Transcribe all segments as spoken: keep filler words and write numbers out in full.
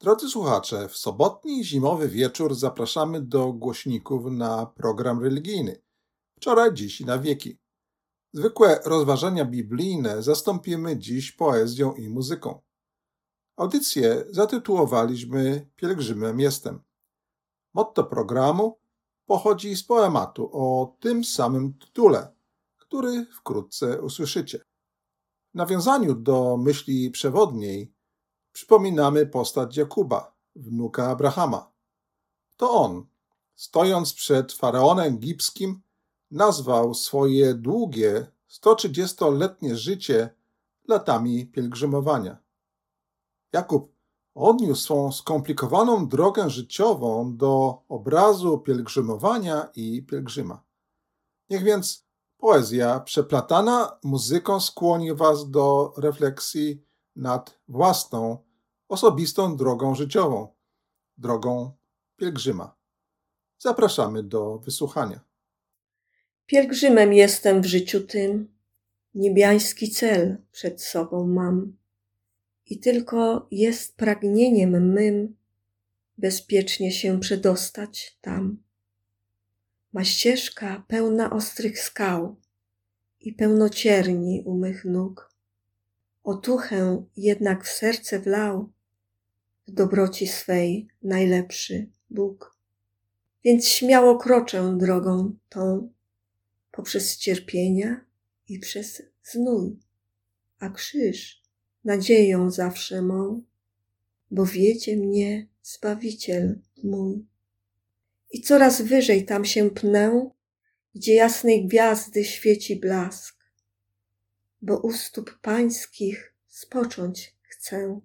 Drodzy słuchacze, w sobotni zimowy wieczór zapraszamy do głośników na program religijny. Wczoraj, dziś i na wieki. Zwykłe rozważania biblijne zastąpimy dziś poezją i muzyką. Audycję zatytułowaliśmy Pielgrzymem jestem. Motto programu pochodzi z poematu o tym samym tytule, który wkrótce usłyszycie. W nawiązaniu do myśli przewodniej przypominamy postać Jakuba, wnuka Abrahama. To on, stojąc przed faraonem egipskim, nazwał swoje długie, sto trzydziestoletnie życie latami pielgrzymowania. Jakub odniósł swą skomplikowaną drogę życiową do obrazu pielgrzymowania i pielgrzyma. Niech więc poezja przeplatana muzyką skłoni was do refleksji nad własną, osobistą drogą życiową, drogą pielgrzyma. Zapraszamy do wysłuchania. Pielgrzymem jestem w życiu tym, niebiański cel przed sobą mam i tylko jest pragnieniem mym bezpiecznie się przedostać tam. Ma ścieżka pełna ostrych skał i pełno cierni u mych nóg. Otuchę jednak w serce wlał w dobroci swej najlepszy Bóg. Więc śmiało kroczę drogą tą poprzez cierpienia i przez znój, a krzyż nadzieją zawsze mą, bo wiedzie mnie Zbawiciel mój. I coraz wyżej tam się pnę, gdzie jasnej gwiazdy świeci blask, bo u stóp pańskich spocząć chcę,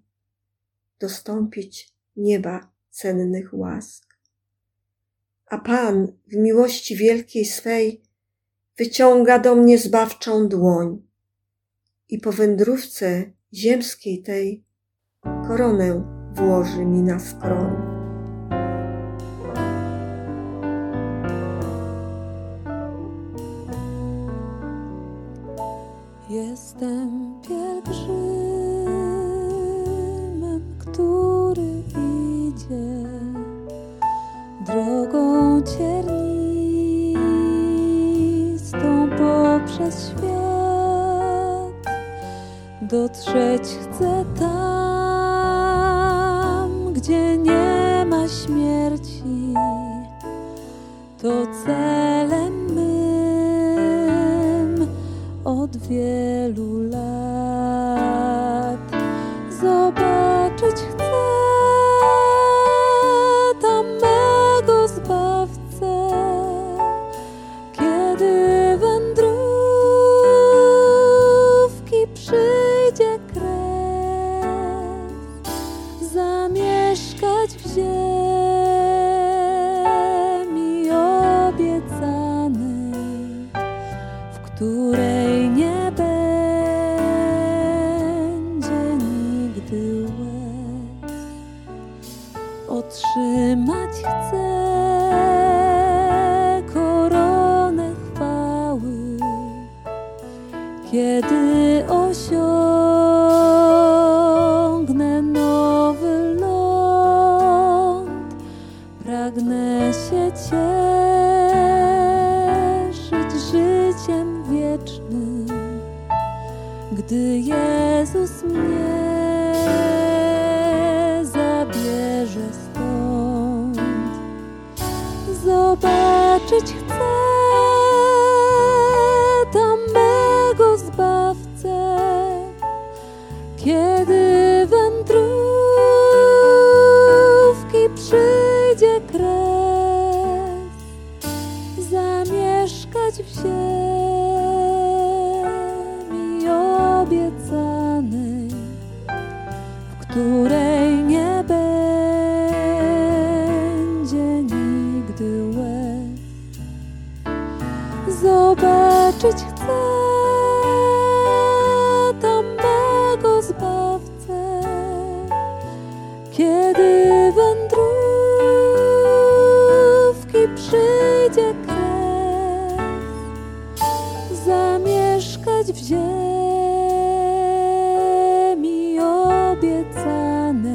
dostąpić nieba cennych łask. A Pan w miłości wielkiej swej wyciąga do mnie zbawczą dłoń i po wędrówce ziemskiej tej koronę włoży mi na skroń. Jestem pielgrzymem, który idzie drogą ciernistą poprzez świat. Dotrzeć chcę tam, gdzie nie ma śmierci. To celem mym od wielu lat. Zobaczyć chcę tam mego Zbawcę, kiedy wędrówki przyjdzie kres, zamieszkać w ziemi obiecanej, w której nie będzie nigdy łez. Otrzymać chcę koronę chwały, kiedy osiągnę nowy ląd. Pragnę się cieszyć życiem wiecznym, gdy Jezus mnie zabierze stąd. Zobaczyć chcę tam mego Zbawcę, kiedy wędrówki przyjdzie kres, zamieszkać w ziemi obiecanej, w której nie będzie nigdy łez. Zobaczyć chcę tam mego Zbawcę, kiedy wędrówki przyjdzie kres, zamieszkać w ziemi obiecanej,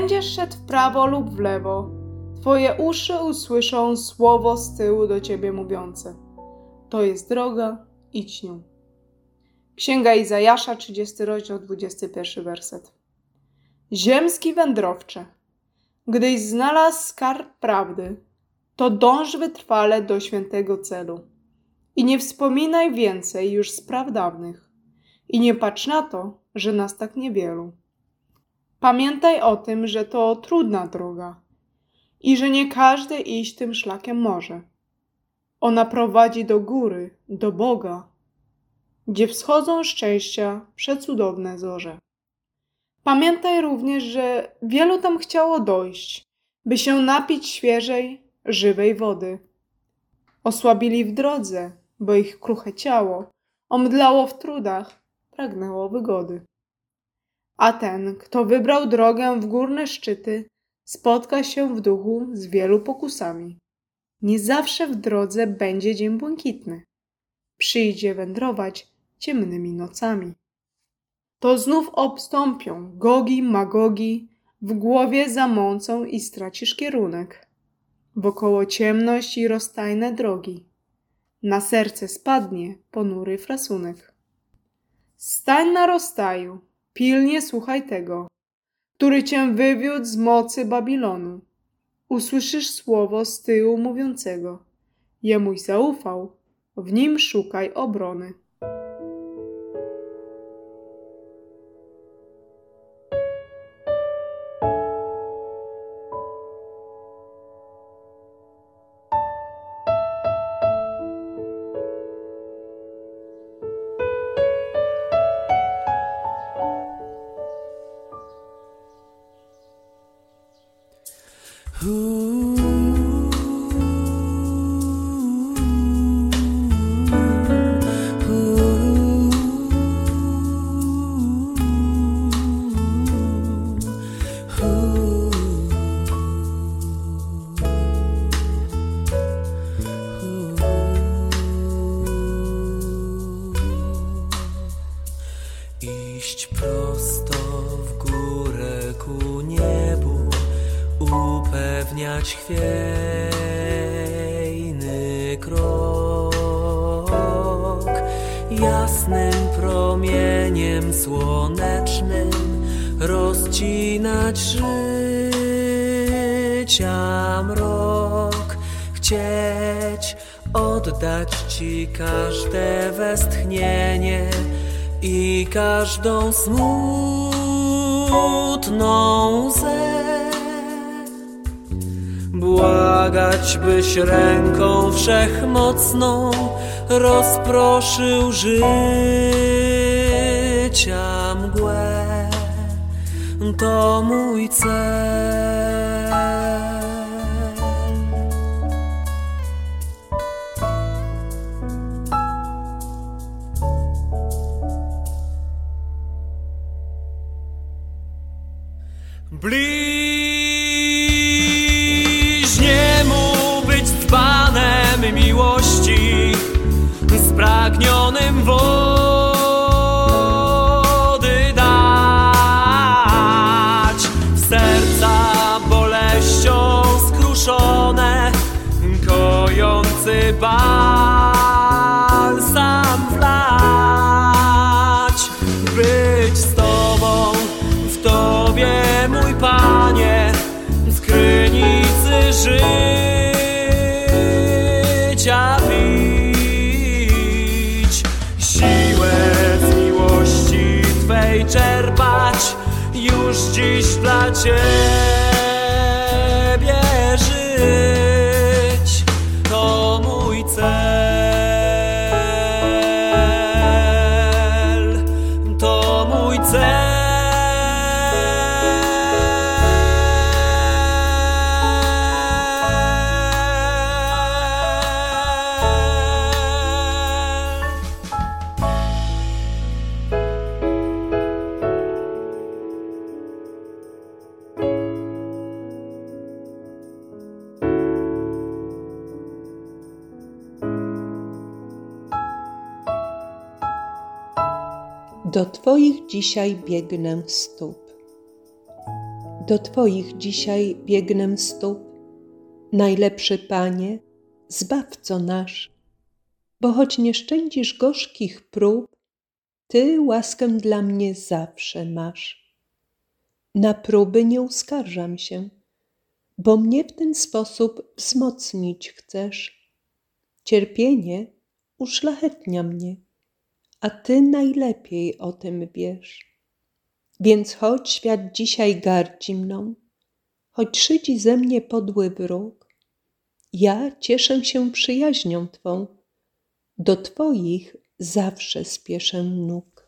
będziesz szedł w prawo lub w lewo, twoje uszy usłyszą słowo z tyłu do ciebie mówiące: to jest droga, idź nią. Księga Izajasza, trzydziesty rozdział, dwudziesty pierwszy werset. Ziemski wędrowcze, gdyś znalazł skarb prawdy, to dąż wytrwale do świętego celu. I nie wspominaj więcej już spraw dawnych. I nie patrz na to, że nas tak niewielu. Pamiętaj o tym, że to trudna droga i że nie każdy iść tym szlakiem może. Ona prowadzi do góry, do Boga, gdzie wschodzą szczęścia przecudowne zorze. Pamiętaj również, że wielu tam chciało dojść, by się napić świeżej, żywej wody. Osłabili w drodze, bo ich kruche ciało omdlało w trudach, pragnęło wygody. A ten, kto wybrał drogę w górne szczyty, spotka się w duchu z wielu pokusami. Nie zawsze w drodze będzie dzień błękitny. Przyjdzie wędrować ciemnymi nocami. To znów obstąpią Gogi, Magogi, w głowie zamącą i stracisz kierunek. Wokoło ciemność i rozstajne drogi. Na serce spadnie ponury frasunek. Stań na rozstaju, pilnie słuchaj tego, który cię wywiódł z mocy Babilonu. Usłyszysz słowo z tyłu mówiącego: jemuś zaufał, w nim szukaj obrony. Iść prosto w górę ku niebu, upewniać chwiejny krok, jasnym promieniem słonecznym rozcinać życia mrok, chcieć oddać Ci każde westchnienie i każdą smutną łzę. Błagać, byś ręką wszechmocną rozproszył życia mgłę. To mój cel. Bliźniemu być dzbanem miłości, spragnionym wody dać, w serca boleścią skruszone, kojący balsam wlać, być z Tobą, w Tobie, mój Panie, z krynicy życia pić, siłę z miłości Twej czerpać, już dziś dla Ciebie żyć. To mój cel, to mój cel. Do Twoich dzisiaj biegnę stóp. Do Twoich dzisiaj biegnę stóp, najlepszy Panie, Zbawco nasz, bo choć nie szczędzisz gorzkich prób, Ty łaskę dla mnie zawsze masz. Na próby nie uskarżam się, bo mnie w ten sposób wzmocnić chcesz. Cierpienie uszlachetnia mnie, a Ty najlepiej o tym wiesz. Więc choć świat dzisiaj gardzi mną, choć szydzi ze mnie podły wróg, ja cieszę się przyjaźnią Twą, do Twoich zawsze spieszę nóg.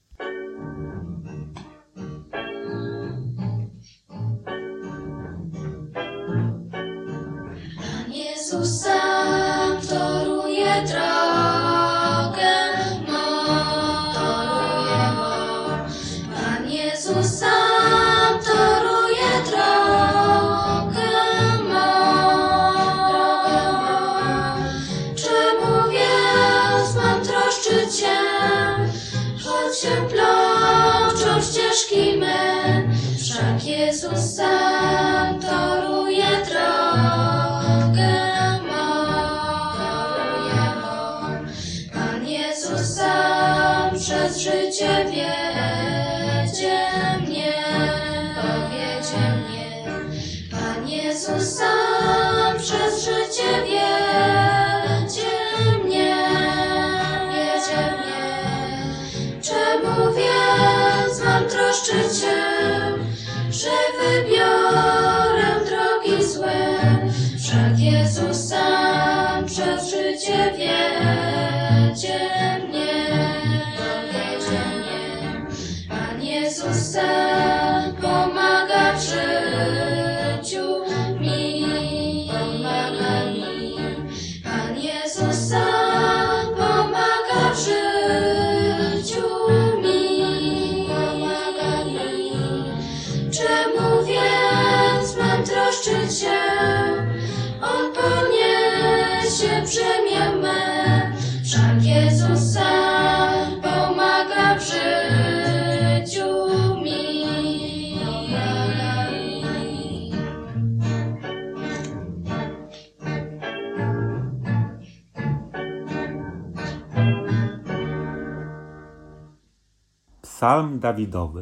Pan Jezus sam toruje drogę mą, toruje mą. Pan Jezus sam toruje drogę mą, drogę mą. Czemu więc mam troszczyć się, choć się plączą ścieżki me, wszak Jezus sam toruje drogę mą, toruje mą. Pan Jezus sam przez życie wiedzie mnie, wiedzie mnie. Pan Jezus sam przez życie wiedzie mnie, wiedzie mnie. Czemu więc mam troszczyć się, że wybiorę drogi złe, wszak Jezus sam przez życie wiedzie mnie, wiedzie mnie. Pan Jezus sam pomaga w życiu mi, pomaga mi. Pan Jezus sam pomaga w życiu mi, pomaga mi. Czemu więc mam troszczyć się? On poniesie brzemię me, wszak Jezus sam pomaga w życiu mi, pomaga mi. Psalm Dawidowy.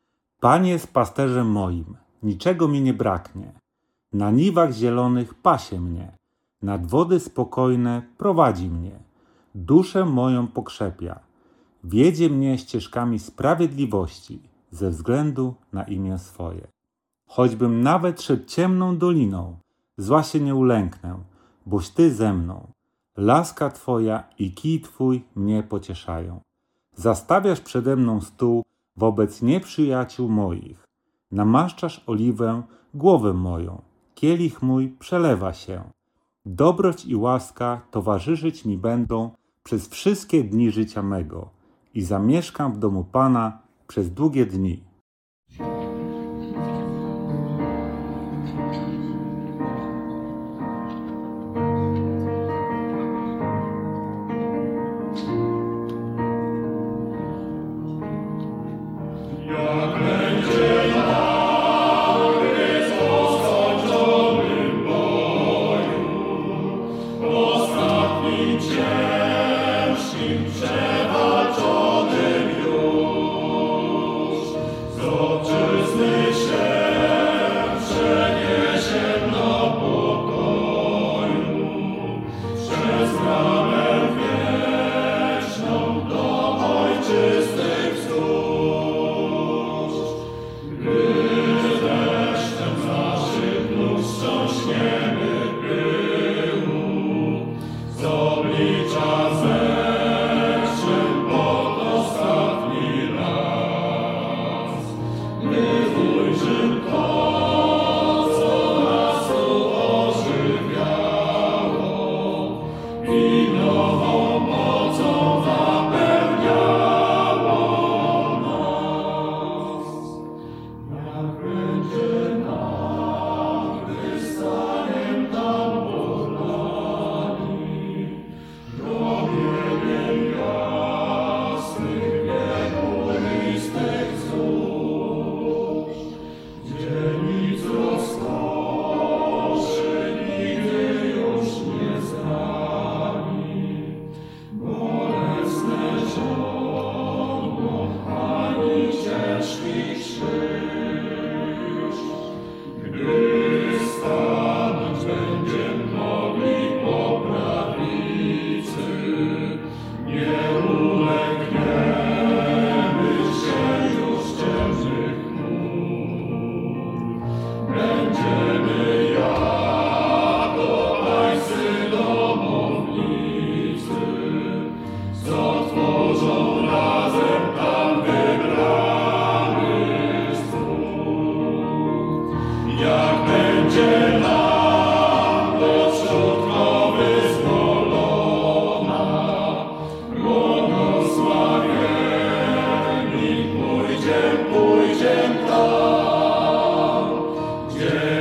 Pan jest pasterzem moim, niczego mi nie braknie. Na niwach zielonych pasie mnie, nad wody spokojne prowadzi mnie. Duszę moją pokrzepia, wiedzie mnie ścieżkami sprawiedliwości ze względu na imię swoje. Choćbym nawet szedł ciemną doliną, zła się nie ulęknę, boś Ty ze mną. Laska Twoja i kij Twój mnie pocieszają. Zastawiasz przede mną stół wobec nieprzyjaciół moich. Namaszczasz oliwę głowę moją, kielich mój przelewa się. Dobroć i łaska towarzyszyć mi będą przez wszystkie dni życia mego i zamieszkam w domu Pana przez długie dni. Jak będzie nam, gdy stanie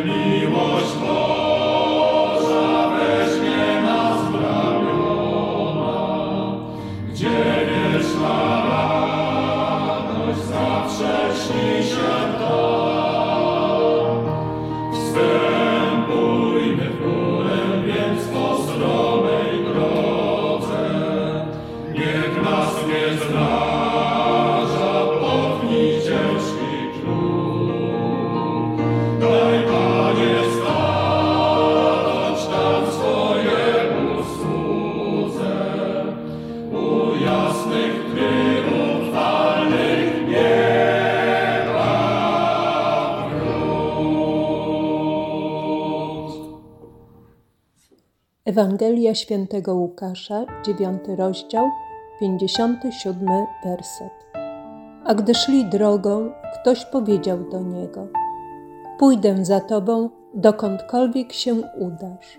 Ewangelia Świętego Łukasza, dziewiąty rozdział, pięćdziesiąty siódmy werset. A gdy szli drogą, ktoś powiedział do niego: pójdę za tobą, dokądkolwiek się udasz.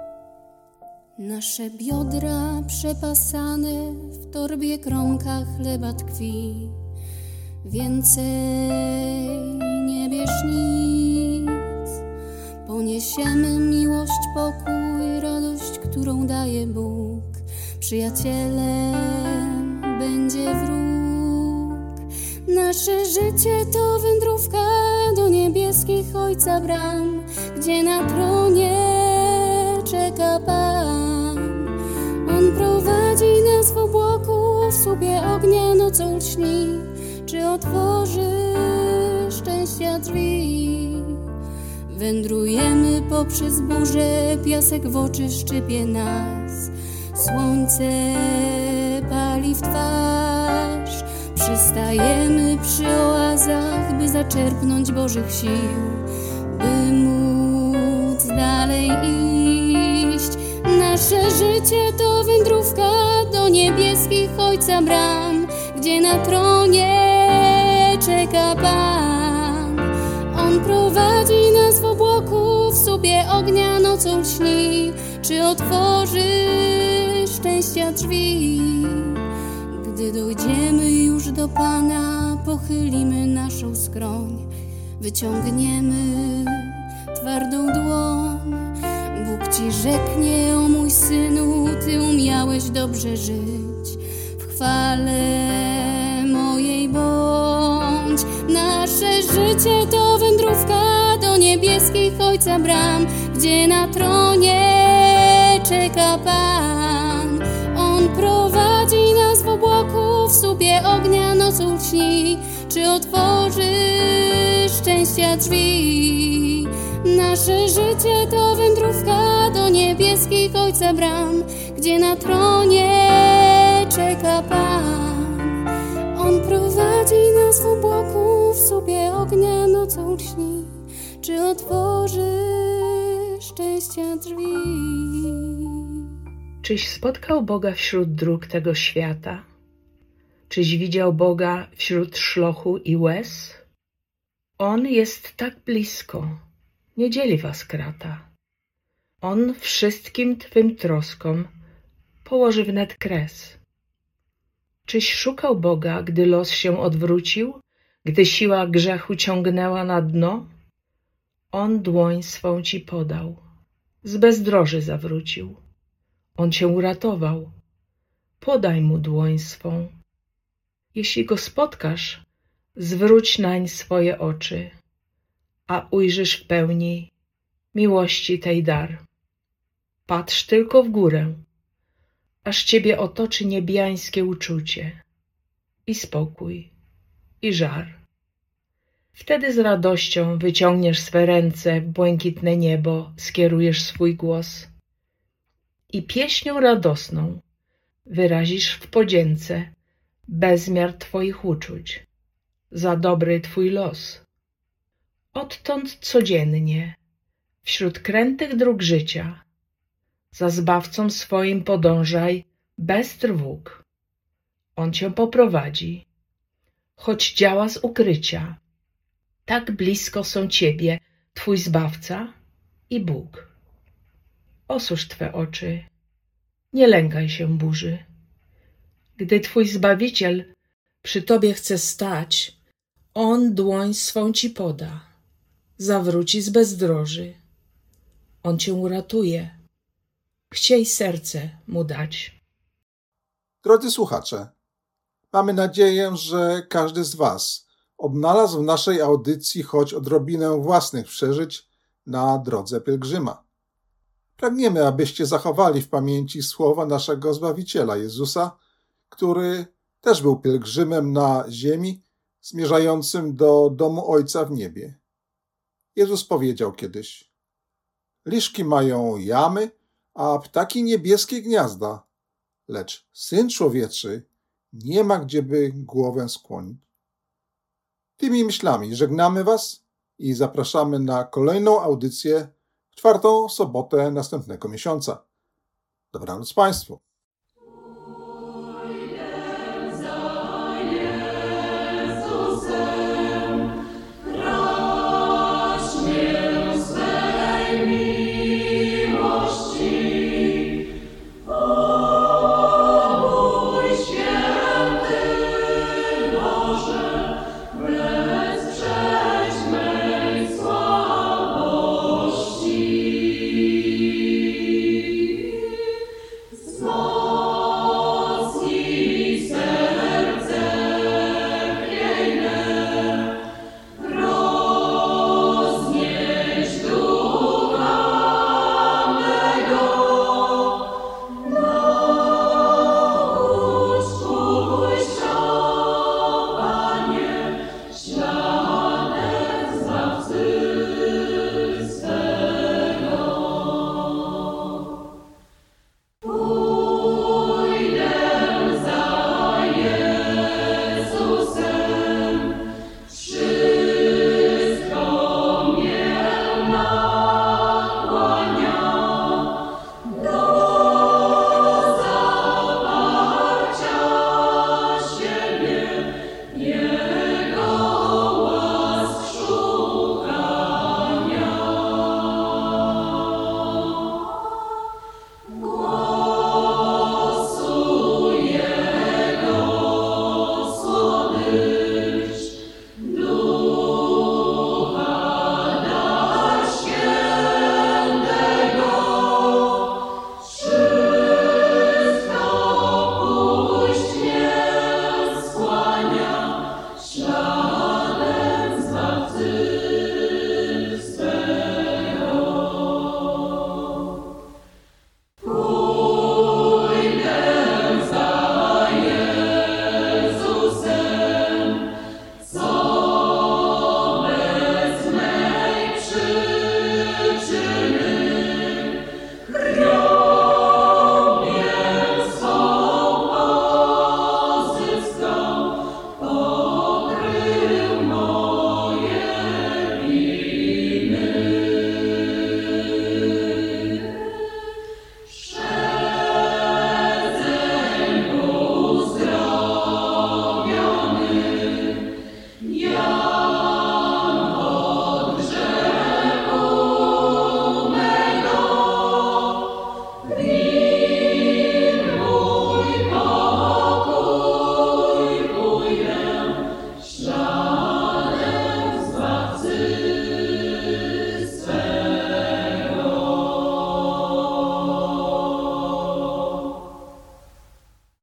Nasze biodra przepasane, w torbie kromka chleba tkwi. Więcej nie bierz nic. Poniesiemy miłość, pokój, radość, którą daje Bóg. Przyjacielem będzie wróg. Nasze życie to wędrówka do niebieskich Ojca bram, gdzie na tronie czeka Pan. On prowadzi nas w obłoku, w słupie ognia nocą lśni. Czy otworzy szczęścia drzwi? Wędrujemy poprzez burzę, piasek w oczy szczypie nas. Słońce pali w twarz. Przystajemy przy oazach, by zaczerpnąć Bożych sił, by móc dalej iść. Nasze życie to wędrówka do niebieskich Ojca bram, gdzie na tronie czeka Pan. On prowadzi nas w obłoku, w słupie ognia nocą lśni. Czy otworzy szczęścia drzwi? Gdy dojdziemy już do Pana, pochylimy naszą skroń, wyciągniemy twardą dłoń. Bóg ci rzeknie: o mój synu, ty umiałeś dobrze żyć, w chwale mojej bądź. Nasze życie to wędrówka do niebieskich Ojca bram, gdzie na tronie czeka Pan. On prowadzi nas w obłoku, w słupie ognia nocą lśni. Czy otworzy szczęścia drzwi? Nasze życie to wędrówka do niebieskich Ojca bram, gdzie na tronie czeka Pan. On prowadzi nas w obłoku, w słupie ognia nocą lśni. Czy otworzy szczęścia drzwi? Czyś spotkał Boga wśród dróg tego świata? Czyś widział Boga wśród szlochu i łez? On jest tak blisko, nie dzieli was krata. On wszystkim twym troskom położy wnet kres. Czyś szukał Boga, gdy los się odwrócił, gdy siła grzechu ciągnęła na dno? On dłoń swą ci podał, z bezdroży zawrócił. On cię uratował, podaj mu dłoń swą. Jeśli go spotkasz, zwróć nań swoje oczy, a ujrzysz w pełni miłości tej dar. Patrz tylko w górę, aż ciebie otoczy niebiańskie uczucie i spokój, i żar. Wtedy z radością wyciągniesz swe ręce w błękitne niebo, skierujesz swój głos i pieśnią radosną wyrazisz w podzięce bezmiar twoich uczuć za dobry twój los. Odtąd codziennie wśród krętych dróg życia za Zbawcą swoim podążaj bez trwóg. On cię poprowadzi, choć działa z ukrycia. Tak blisko są ciebie twój Zbawca i Bóg. Osusz twe oczy, nie lękaj się burzy. Gdy twój Zbawiciel przy tobie chce stać, on dłoń swą ci poda. zawróci z bezdroży. On cię uratuje. Chciej serce mu dać. Drodzy słuchacze, mamy nadzieję, że każdy z Was odnalazł w naszej audycji choć odrobinę własnych przeżyć na drodze pielgrzyma. Pragniemy, abyście zachowali w pamięci słowa naszego Zbawiciela Jezusa, który też był pielgrzymem na ziemi, zmierzającym do domu Ojca w niebie. Jezus powiedział kiedyś: liszki mają jamy, a ptaki niebieskie gniazda, lecz Syn Człowieczy nie ma gdzieby głowę skłonić. Tymi myślami żegnamy Was i zapraszamy na kolejną audycję w czwartą sobotę następnego miesiąca. Dobranoc Państwu.